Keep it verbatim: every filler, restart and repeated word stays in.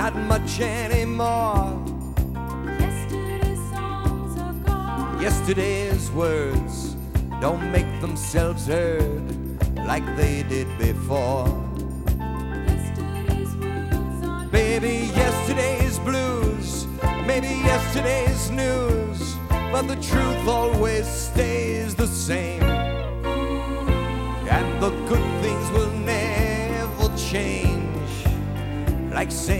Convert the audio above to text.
not much anymore. Yesterday's songs are gone. Yesterday's words don't make themselves heard like they did before. Yesterday's words are Baby, yesterday's blues, maybe yesterday's news, but the truth always stays the same. And the good things will never change, like saying